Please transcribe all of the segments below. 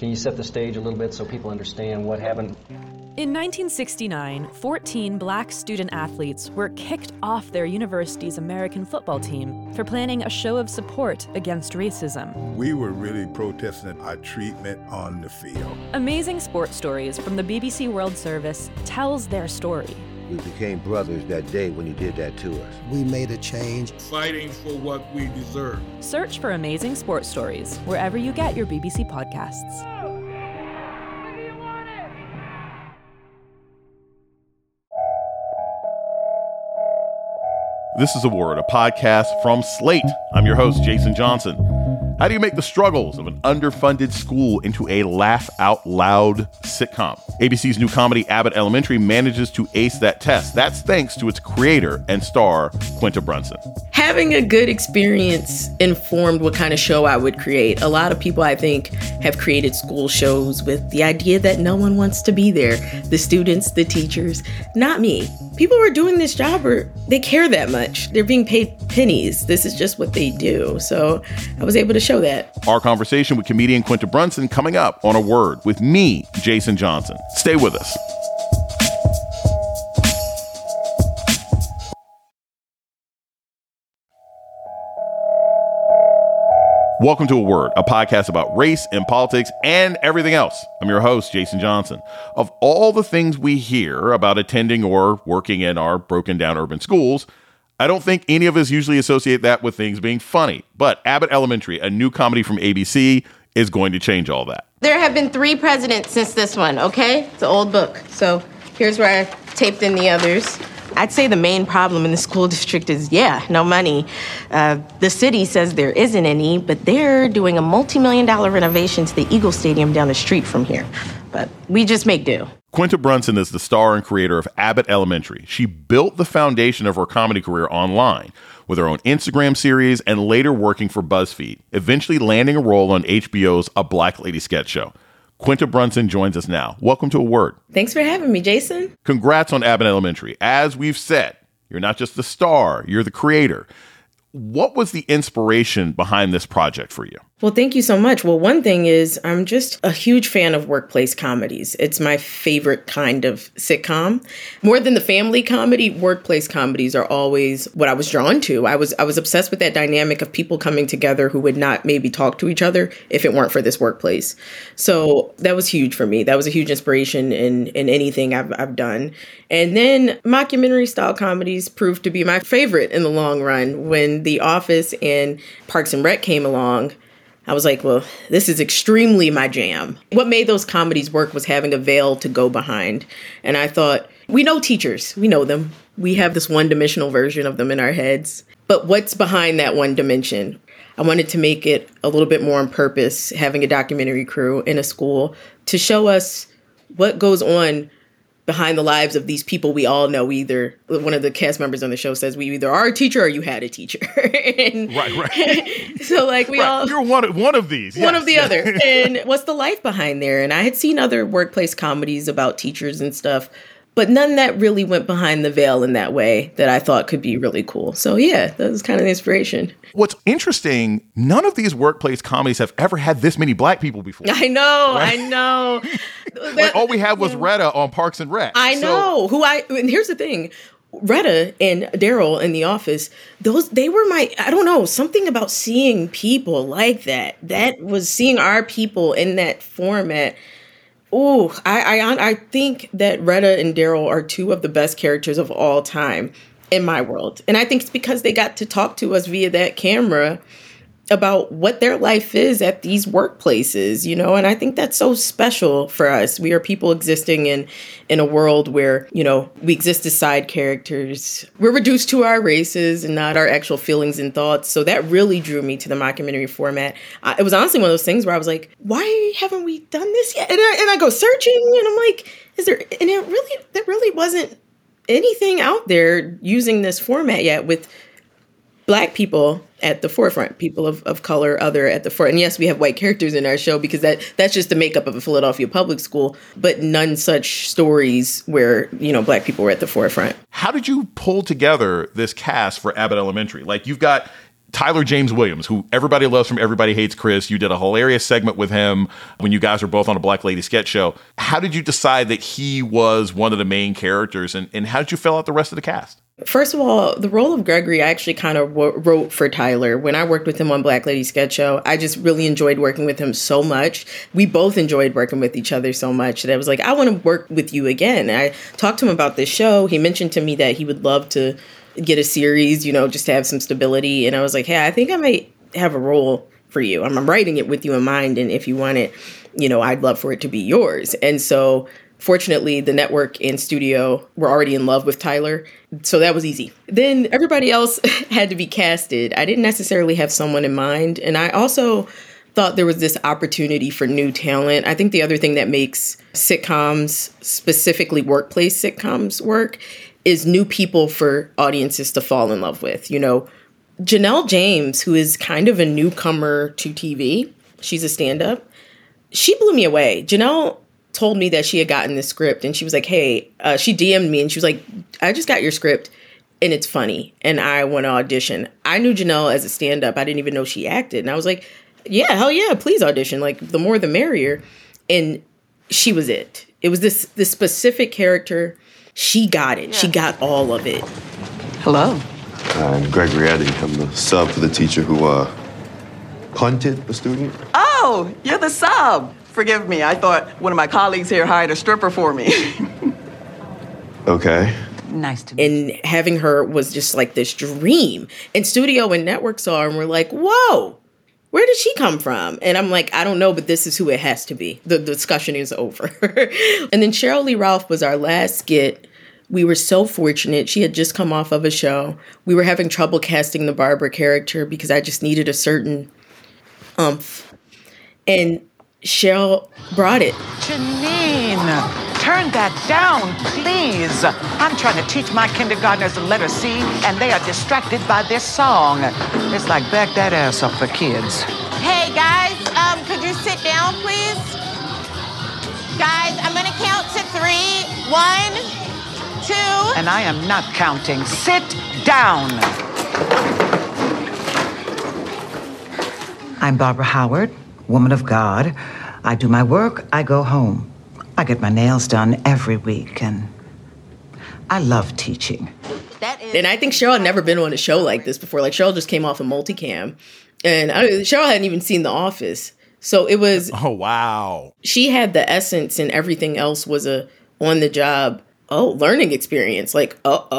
Can you set the stage a little bit so people understand what happened? In 1969, 14 black student athletes were kicked off their university's American football team for planning a show of support against racism. We were really protesting our treatment on the field. Amazing Sports Stories from the BBC World Service tells their story. We became brothers that day when you did that to us. We made a change. Fighting for what we deserve. Search for Amazing Sports Stories wherever you get your BBC podcasts. This is A Word, a podcast from Slate. I'm your host, Jason Johnson. How do you make the struggles of an underfunded school into a laugh-out-loud sitcom? ABC's new comedy, Abbott Elementary, manages to ace that test. That's thanks to its creator and star, Quinta Brunson. Having a good experience informed what kind of show I would create. A lot of people, I think, have created school shows with the idea that no one wants to be there. The students, the teachers, not me. People who are doing this job, they care that much. They're being paid pennies. This is just what they do. So I was able to show that. Our conversation with comedian Quinta Brunson coming up on A Word with me, Jason Johnson. Stay with us. Welcome to A Word, a podcast about race and politics and everything else. I'm your host, Jason Johnson. Of all the things we hear about attending or working in our broken down urban schools, I don't think any of us usually associate that with things being funny. But Abbott Elementary, a new comedy from ABC, is going to change all that. There have been 3 presidents since this one, okay? It's an old book. So here's where I taped in the others. I'd say the main problem in the school district is, no money. The city says there isn't any, but they're doing a multi-million-dollar renovation to the Eagle Stadium down the street from here. But we just make do. Quinta Brunson is the star and creator of Abbott Elementary. She built the foundation of her comedy career online with her own Instagram series and later working for BuzzFeed, eventually landing a role on HBO's A Black Lady sketch show. Quinta Brunson joins us now. Welcome to A Word. Thanks for having me, Jason. Congrats on Abbott Elementary. As we've said, you're not just the star, you're the creator. What was the inspiration behind this project for you? Well, thank you so much. Well, one thing is I'm just a huge fan of workplace comedies. It's my favorite kind of sitcom. More than the family comedy, workplace comedies are always what I was drawn to. I was obsessed with that dynamic of people coming together who would not maybe talk to each other if it weren't for this workplace. So that was huge for me. That was a huge inspiration in anything I've done. And then mockumentary style comedies proved to be my favorite in the long run. When The Office and Parks and Rec came along, I was like, well, this is extremely my jam. What made those comedies work was having a veil to go behind. And I thought, we know teachers. We know them. We have this one-dimensional version of them in our heads. But what's behind that one dimension? I wanted to make it a little bit more on purpose, having a documentary crew in a school to show us what goes on behind the lives of these people we all know. Either one of the cast members on the show says we either are a teacher or you had a teacher. Right. So like we all, you're one of these, one of the other. And what's the life behind there? And I had seen other workplace comedies about teachers and stuff, but none that really went behind the veil in that way that I thought could be really cool. So yeah, that was kind of the inspiration. What's interesting, none of these workplace comedies have ever had this many black people before. I know, right? I know. Like all we had was Retta on Parks and Rec. I know. And here's the thing. Retta and Daryl in The Office, they were I don't know, something about seeing people like that. That was seeing our people in that format. Oh, I think that Retta and Daryl are 2 of the best characters of all time in my world. And I think it's because they got to talk to us via that camera about what their life is at these workplaces, and I think that's so special for us. We are people existing in a world where, we exist as side characters. We're reduced to our races and not our actual feelings and thoughts. So that really drew me to the mockumentary format. It was honestly one of those things where I was like, why haven't we done this yet? And I go searching and I'm like, there really wasn't anything out there using this format yet with Black people at the forefront, people of color, other at the front. And yes, we have white characters in our show because that's just the makeup of a Philadelphia public school, but none such stories where, Black people were at the forefront. How did you pull together this cast for Abbott Elementary? Like, you've got Tyler James Williams, who everybody loves from Everybody Hates Chris. You did a hilarious segment with him when you guys were both on a Black Lady sketch show. How did you decide that he was one of the main characters, and how did you fill out the rest of the cast? First of all, the role of Gregory, I actually kind of wrote for Tyler. When I worked with him on Black Lady Sketch Show, I just really enjoyed working with him so much. We both enjoyed working with each other so much that I was like, I want to work with you again. And I talked to him about this show. He mentioned to me that he would love to get a series, you know, just to have some stability. And I was like, hey, I think I might have a role for you. I'm writing it with you in mind. And if you want it, you know, I'd love for it to be yours. And so fortunately, the network and studio were already in love with Tyler. So that was easy. Then everybody else had to be casted. I didn't necessarily have someone in mind. And I also thought there was this opportunity for new talent. I think the other thing that makes sitcoms, specifically workplace sitcoms, work is new people for audiences to fall in love with. You know, Janelle James, who is kind of a newcomer to TV, she's a stand-up. She blew me away. Janelle told me that she had gotten the script and she was like, hey, she DM'd me and she was like, I just got your script and it's funny and I want to audition. I knew Janelle as a stand-up. I didn't even know she acted. And I was like, yeah, hell yeah, please audition. Like, the more the merrier. And she was it. It was this specific character. She got it. Yeah. She got all of it. Hello. I'm Gregory Eddy. I'm the sub for the teacher who punted a student. Oh, you're the sub. Forgive me. I thought one of my colleagues here hired a stripper for me. Okay. Nice to meet you. And having her was just like this dream. And studio and network saw her and were like, whoa, where did she come from? And I'm like, I don't know, but this is who it has to be. The discussion is over. And then Cheryl Lee Ralph was our last skit. We were so fortunate. She had just come off of a show. We were having trouble casting the Barbara character because I just needed a certain oomph. And Cheryl brought it. Janine, turn that down, please. I'm trying to teach my kindergartners the letter C, and they are distracted by this song. It's like back that ass up for kids. Hey, guys, could you sit down, please? Guys, I'm gonna count to 3. 1, 2. And I am not counting. Sit down. I'm Barbara Howard, woman of God. I do my work, I go home. I get my nails done every week, and I love teaching. And I think Cheryl had never been on a show like this before. Like, Cheryl just came off of Multicam, and Cheryl hadn't even seen The Office. So it was... Oh, wow. She had the essence, and everything else was a on-the-job, learning experience. Like,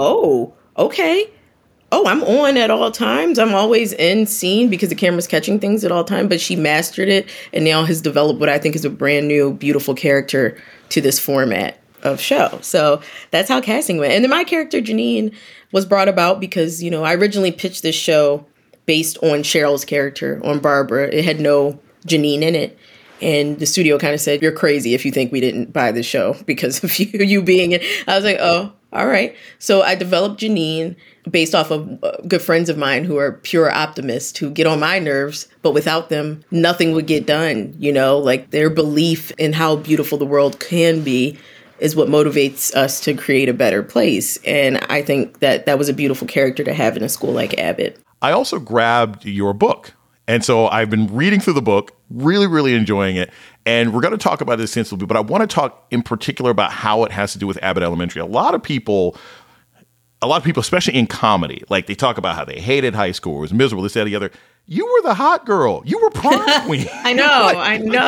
okay. Oh, I'm on at all times. I'm always in scene because the camera's catching things at all times. But she mastered it and now has developed what I think is a brand new, beautiful character to this format of show. So that's how casting went. And then my character, Janine, was brought about because, you know, I originally pitched this show based on Cheryl's character, on Barbara. It had no Janine in it. And the studio kind of said, you're crazy if you think we didn't buy the show because of you being it. I was like, oh, all right. So I developed Janine based off of good friends of mine who are pure optimists who get on my nerves, but without them, nothing would get done. You know, like their belief in how beautiful the world can be is what motivates us to create a better place. And I think that that was a beautiful character to have in a school like Abbott. I also grabbed your book. And so I've been reading through the book, really, really enjoying it. And we're going to talk about it extensively, but I want to talk in particular about how it has to do with Abbott Elementary. A lot of people, especially in comedy, like they talk about how they hated high school, it was miserable, this, that, the other. You were the hot girl. You were prom queen. I know.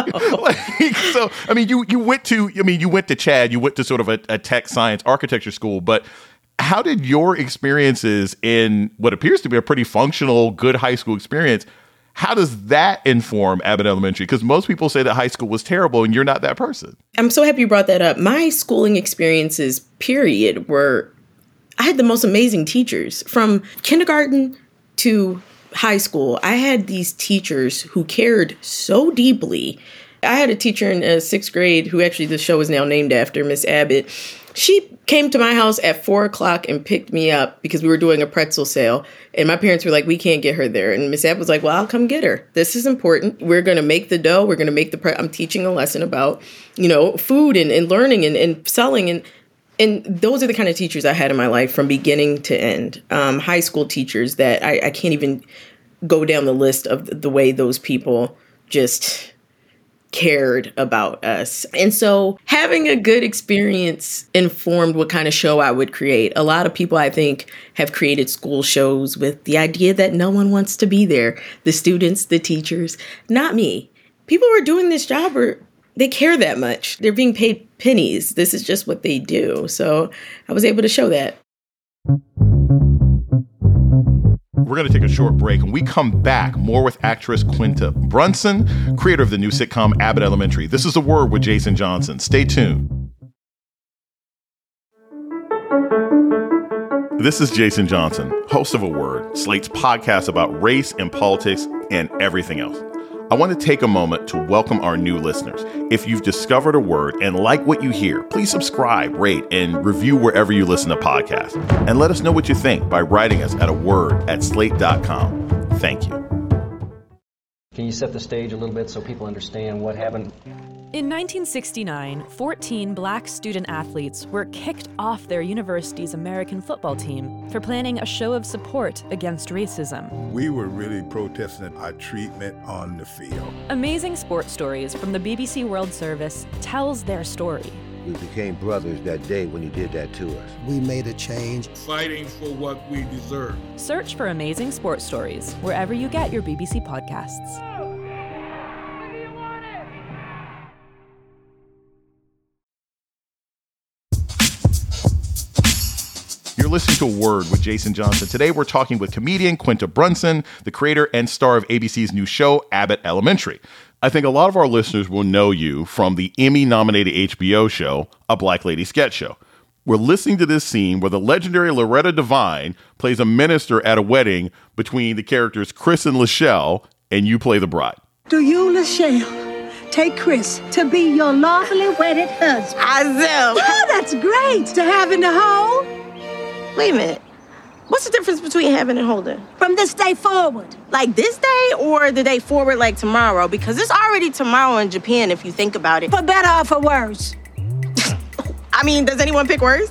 So, I mean, you went to Chad, you went to sort of a tech science architecture school, but how did your experiences in what appears to be a pretty functional, good high school experience, how does that inform Abbott Elementary? Because most people say that high school was terrible and you're not that person. I'm so happy you brought that up. My schooling experiences, period, I had the most amazing teachers from kindergarten to high school. I had these teachers who cared so deeply. I had a teacher in 6th grade who actually the show is now named after, Miss Abbott. She came to my house at 4:00 and picked me up because we were doing a pretzel sale. And my parents were like, we can't get her there. And Miss Abbott was like, well, I'll come get her. This is important. We're going to make the dough. We're going to make I'm teaching a lesson about, you know, food and learning and selling. And those are the kind of teachers I had in my life from beginning to end. High school teachers that I can't even go down the list of the way those people just cared about us. And so having a good experience informed what kind of show I would create. A lot of people, I think, have created school shows with the idea that no one wants to be there. The students, the teachers, not me. People who are doing this job they care that much. They're being paid pennies. This is just what they do. So I was able to show that. We're going to take a short break. When we come back, more with actress Quinta Brunson, creator of the new sitcom Abbott Elementary. This is A Word with Jason Johnson. Stay tuned. This is Jason Johnson, host of A Word, Slate's podcast about race and politics and everything else. I want to take a moment to welcome our new listeners. If you've discovered A Word and like what you hear, please subscribe, rate, and review wherever you listen to podcasts. And let us know what you think by writing us at aword@slate.com. Thank you. Can you set the stage a little bit so people understand what happened? In 1969, 14 black student athletes were kicked off their university's American football team for planning a show of support against racism. We were really protesting our treatment on the field. Amazing Sports Stories from the BBC World Service tells their story. We became brothers that day when you did that to us. We made a change. Fighting for what we deserve. Search for Amazing Sports Stories wherever you get your BBC podcasts. You're listening to A Word with Jason Johnson. Today, we're talking with comedian Quinta Brunson, the creator and star of ABC's new show, Abbott Elementary. I think a lot of our listeners will know you from the Emmy-nominated HBO show, A Black Lady Sketch Show. We're listening to this scene where the legendary Loretta Devine plays a minister at a wedding between the characters Chris and Lachelle, and you play the bride. Do you, Lachelle, take Chris to be your lawfully wedded husband? I do. Oh, that's great. To have in the home? Wait a minute. What's the difference between having and holding? From this day forward. Like this day or the day forward like tomorrow? Because it's already tomorrow in Japan if you think about it. For better or for worse? I mean, does anyone pick worse?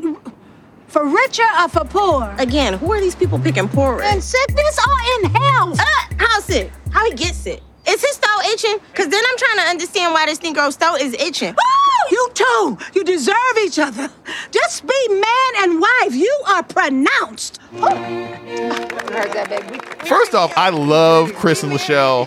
For richer or for poor? Again, who are these people picking poorer? In sickness or in health? How sick? How he gets sick? Is his throat itching? Because then I'm trying to understand why this Negro's throat is itching. Oh, you two, you deserve each other. Just be man and wife. You are pronounced. Oh. I heard that, baby. First off, I love Chris and Lachelle.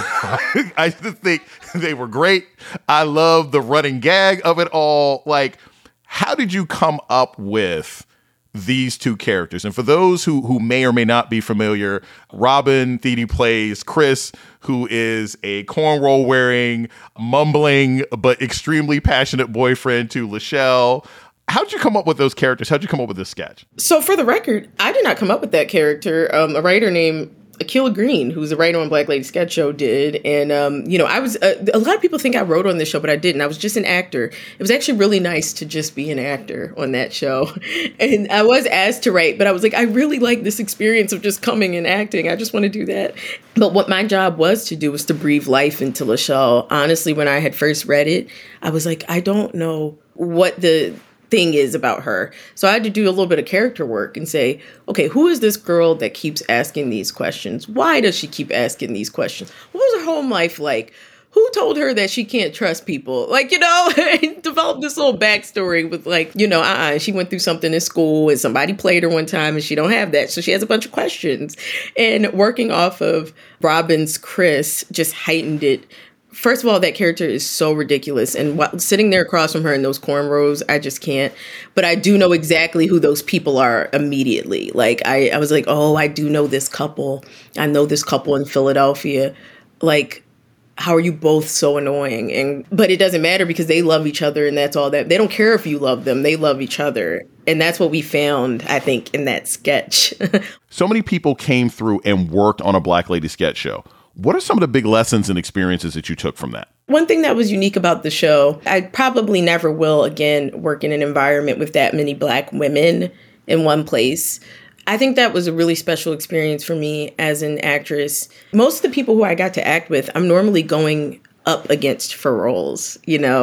I just think they were great. I love the running gag of it all. Like, how did you come up with these two characters? And for those who may or may not be familiar, Robin Thede plays Chris, who is a cornrow wearing, mumbling, but extremely passionate boyfriend to Lachelle. How'd you come up with those characters? How'd you come up with this sketch? So for the record, I did not come up with that character. A writer named Akilah Green, who's a writer on Black Lady Sketch Show, did. And, I was, a lot of people think I wrote on this show, but I didn't. I was just an actor. It was actually really nice to just be an actor on that show. And I was asked to write, but I was like, I really like this experience of just coming and acting. I just want to do that. But what my job was to do was to breathe life into Lachelle. Honestly, when I had first read it, I was like, I don't know what the thing is about her. So I had to do a little bit of character work and say, okay, who is this girl that keeps asking these questions? Why does she keep asking these questions? What was her home life like? Who told her that she can't trust people? Developed this little backstory with she went through something in school and somebody played her one time and she don't have that. So she has a bunch of questions. And working off of Robin's Chris just heightened it. First of all, that character is so ridiculous. And sitting there across from her in those cornrows, I just can't. But I do know exactly who those people are immediately. Like, I was like, oh, I do know this couple. I know this couple in Philadelphia. Like, how are you both so annoying? But it doesn't matter because they love each other and that's all that. They don't care if you love them. They love each other. And that's what we found, I think, in that sketch. So many people came through and worked on a Black Lady Sketch Show. What are some of the big lessons and experiences that you took from that? One thing that was unique about the show, I probably never will again work in an environment with that many Black women in one place. I think that was a really special experience for me as an actress. Most of the people who I got to act with, I'm normally going up against for roles,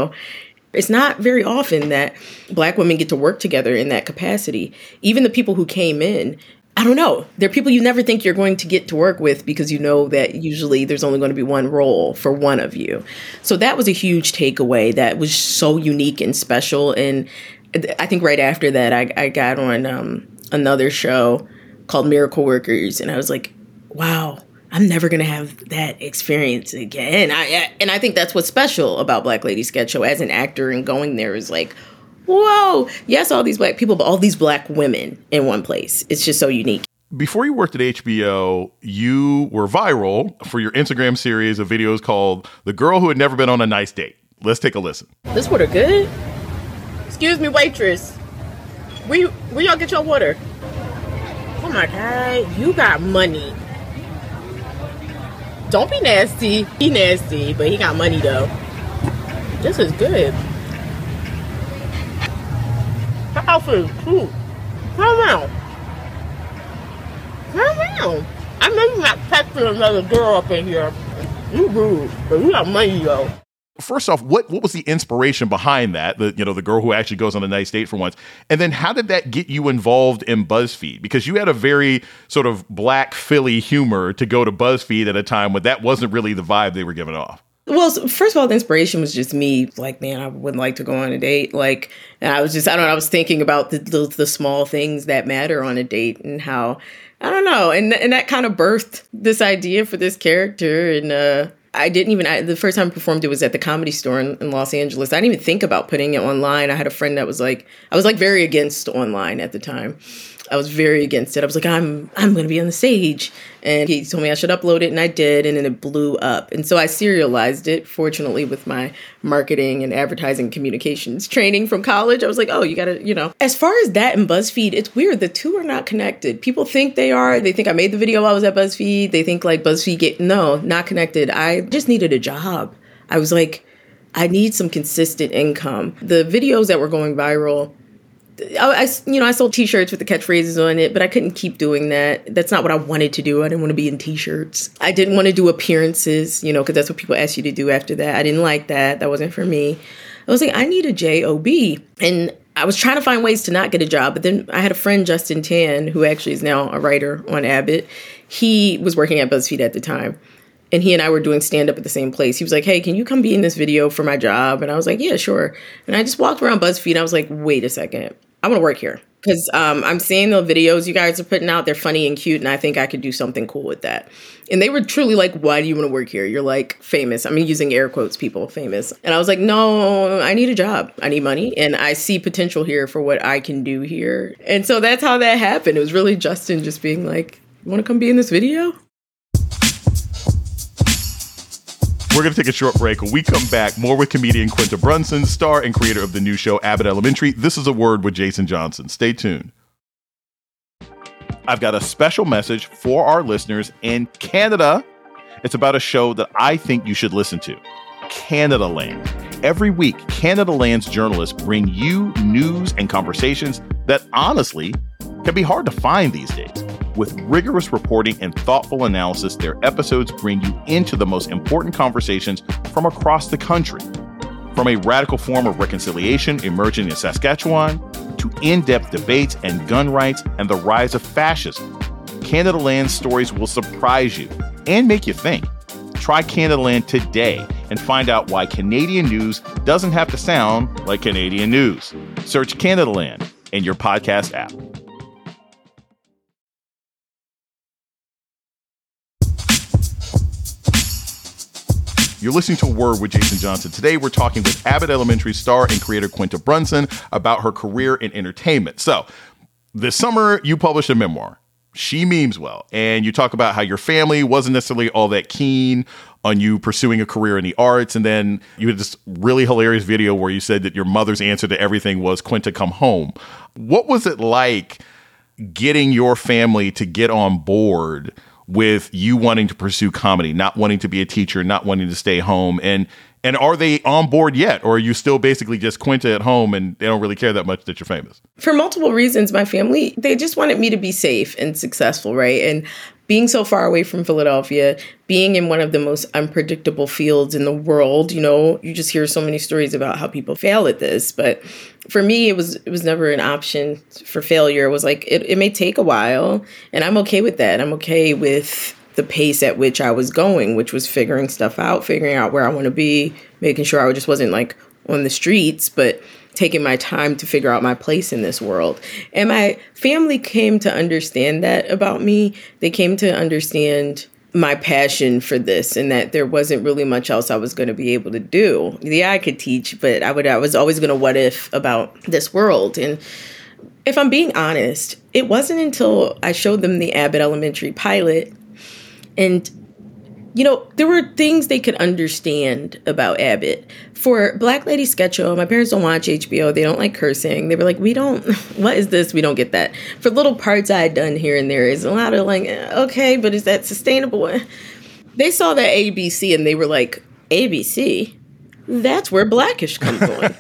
It's not very often that Black women get to work together in that capacity. Even the people who came in, I don't know. They're people you never think you're going to get to work with because you know that usually there's only going to be one role for one of you. So that was a huge takeaway that was so unique and special. And I think right after that, I got on another show called Miracle Workers. And I was like, wow, I'm never going to have that experience again. And I think that's what's special about Black Lady Sketch Show as an actor, and going there is like, whoa, yes, all these Black people, but all these Black women in one place. It's just so unique. Before you worked at HBO, you were viral for your Instagram series of videos called The Girl Who Had Never Been on a Nice Date. Let's take a listen. This water good? Excuse me, waitress. Where y'all get your water? Oh my God, you got money. Don't be nasty. He nasty, but he got money though. This is good. That outfit is cool. Calm down. I know you're not texting another girl up in here. You rude, but you got money though. First off, what was the inspiration behind that? The girl who actually goes on a nice date for once. And then how did that get you involved in BuzzFeed? Because you had a very sort of Black Philly humor to go to BuzzFeed at a time when that wasn't really the vibe they were giving off. Well, first of all, the inspiration was just me. Like, man, I wouldn't like to go on a date. Like, and I was thinking about the small things that matter on a date and how, I don't know. And that kind of birthed this idea for this character. And the first time I performed, it was at the Comedy Store in Los Angeles. I didn't even think about putting it online. I had a friend that was like, I was like very against online at the time. I was very against it. I was like, I'm going to be on the stage. And he told me I should upload it, and I did, and then it blew up. And so I serialized it, fortunately, with my marketing and advertising communications training from college. I was like, oh, you got to, As far as that and BuzzFeed, it's weird. The two are not connected. People think they are. They think I made the video while I was at BuzzFeed. They think like BuzzFeed no, not connected. I just needed a job. I was like, I need some consistent income. The videos that were going viral, I sold T-shirts with the catchphrases on it, but I couldn't keep doing that. That's not what I wanted to do. I didn't want to be in T-shirts. I didn't want to do appearances, because that's what people ask you to do after that. I didn't like that. That wasn't for me. I was like, I need a job. And I was trying to find ways to not get a job. But then I had a friend, Justin Tan, who actually is now a writer on Abbott. He was working at BuzzFeed at the time. And he and I were doing stand-up at the same place. He was like, hey, can you come be in this video for my job? And I was like, yeah, sure. And I just walked around BuzzFeed, and I was like, wait a second. I want to work here. Because I'm seeing the videos you guys are putting out. They're funny and cute, and I think I could do something cool with that. And they were truly like, why do you want to work here? You're like famous. I'm using air quotes, people, famous. And I was like, no, I need a job. I need money. And I see potential here for what I can do here. And so that's how that happened. It was really Justin just being like, you want to come be in this video? We're going to take a short break. When we come back, more with comedian Quinta Brunson, star and creator of the new show Abbott Elementary. This is A Word with Jason Johnson. Stay tuned. I've got a special message for our listeners in Canada. It's about a show that I think you should listen to, Canadaland. Every week, Canadaland's journalists bring you news and conversations that honestly can be hard to find these days. With rigorous reporting and thoughtful analysis, their episodes bring you into the most important conversations from across the country. From a radical form of reconciliation emerging in Saskatchewan to in-depth debates and gun rights and the rise of fascism, Canadaland's stories will surprise you and make you think. Try Canadaland today and find out why Canadian news doesn't have to sound like Canadian news. Search Canadaland in your podcast app. You're listening to A Word with Jason Johnson. Today, we're talking with Abbott Elementary star and creator Quinta Brunson about her career in entertainment. So, this summer, you published a memoir, She Memes Well, and you talk about how your family wasn't necessarily all that keen on you pursuing a career in the arts. And then you had this really hilarious video where you said that your mother's answer to everything was, Quinta, come home. What was it like getting your family to get on board with you wanting to pursue comedy, not wanting to be a teacher, not wanting to stay home? And are they on board yet? Or are you still basically just Quinta at home and they don't really care that much that you're famous? For multiple reasons, my family, they just wanted me to be safe and successful, right? And being so far away from Philadelphia, being in one of the most unpredictable fields in the world, you just hear so many stories about how people fail at this. But for me, it was never an option for failure. It was like, it may take a while, and I'm okay with that. I'm okay with the pace at which I was going, which was figuring stuff out, figuring out where I want to be, making sure I just wasn't like on the streets, but taking my time to figure out my place in this world. And my family came to understand that about me. They came to understand my passion for this and that there wasn't really much else I was going to be able to do. Yeah, I could teach, but I was always going to what if about this world. And if I'm being honest, it wasn't until I showed them the Abbott Elementary pilot and there were things they could understand about Abbott. For Black Lady Sketch Show, my parents don't watch HBO. They don't like cursing. They were like, what is this? We don't get that. For little parts I had done here and there, is a lot of like, okay, but is that sustainable? They saw that ABC and they were like, ABC? That's where Blackish comes on.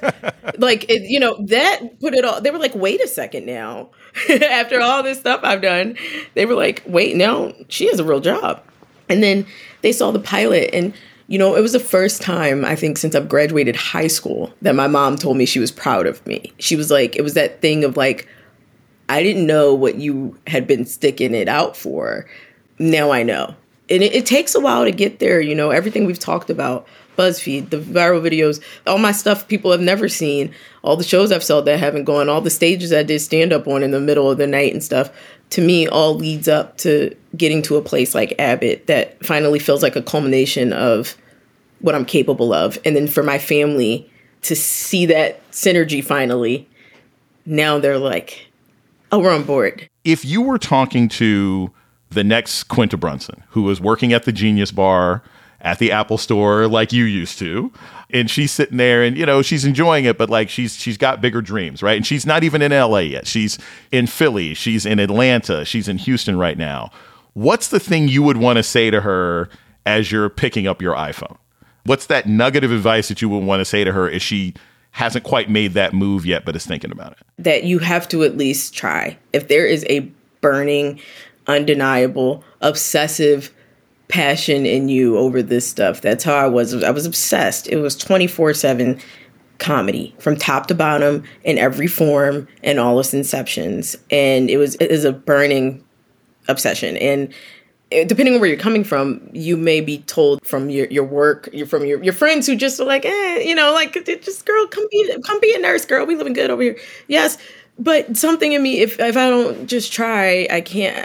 That put it all. They were like, wait a second now. After all this stuff I've done, they were like, wait, no, she has a real job. And then they saw the pilot and, it was the first time, I think, since I've graduated high school that my mom told me she was proud of me. She was like, it was that thing of like, I didn't know what you had been sticking it out for. Now I know. And it takes a while to get there. Everything we've talked about, BuzzFeed, the viral videos, all my stuff people have never seen, all the shows I've sold that haven't gone, all the stages I did stand up on in the middle of the night and stuff, to me, all leads up to getting to a place like Abbott that finally feels like a culmination of what I'm capable of. And then for my family to see that synergy finally, now they're like, oh, we're on board. If you were talking to the next Quinta Brunson, who was working at the Genius Bar at the Apple Store like you used to, and she's sitting there and, she's enjoying it, but like she's got bigger dreams, right? And she's not even in LA yet. She's in Philly. She's in Atlanta. She's in Houston right now. What's the thing you would want to say to her as you're picking up your iPhone? What's that nugget of advice that you would want to say to her as she hasn't quite made that move yet, but is thinking about it? That you have to at least try. If there is a burning, undeniable, obsessive passion in you over this stuff. That's how I was. I was obsessed. It was 24/7 comedy from top to bottom in every form and all its inceptions. And it is a burning obsession. And depending on where you're coming from, you may be told from your work, from your friends who just are like, just girl, come be a nurse, girl. We living good over here. Yes. But something in me, if I don't just try, I can't,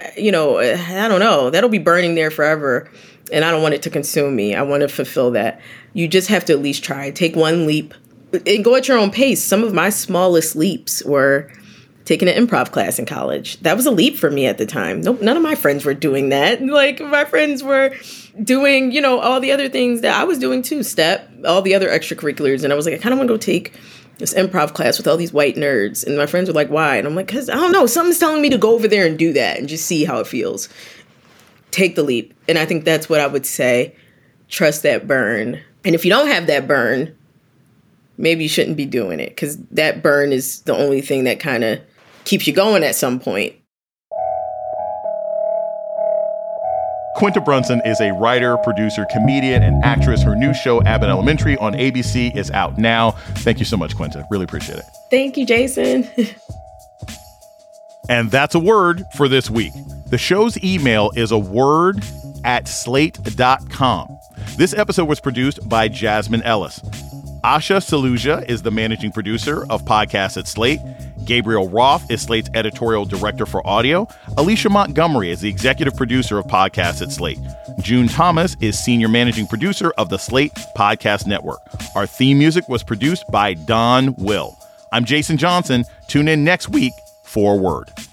I don't know. That'll be burning there forever. And I don't want it to consume me. I want to fulfill that. You just have to at least try. Take one leap and go at your own pace. Some of my smallest leaps were taking an improv class in college. That was a leap for me at the time. Nope, none of my friends were doing that. Like my friends were doing, all the other things that I was doing too, step, all the other extracurriculars. And I was like, I kind of want to go take this improv class with all these white nerds. And my friends were like, why? And I'm like, because I don't know, something's telling me to go over there and do that and just see how it feels. Take the leap. And I think that's what I would say. Trust that burn. And if you don't have that burn, maybe you shouldn't be doing it, because that burn is the only thing that kind of keeps you going at some point. Quinta Brunson is a writer, producer, comedian, and actress. Her new show, Abbott Elementary, on ABC is out now. Thank you so much, Quinta. Really appreciate it. Thank you, Jason. And that's a word for this week. The show's email is aword@slate.com. This episode was produced by Jasmine Ellis. Asha Saluja is the managing producer of podcasts at Slate. Gabriel Roth is Slate's editorial director for audio. Alicia Montgomery is the executive producer of podcasts at Slate. June Thomas is senior managing producer of the Slate Podcast Network. Our theme music was produced by Don Will. I'm Jason Johnson. Tune in next week for a word.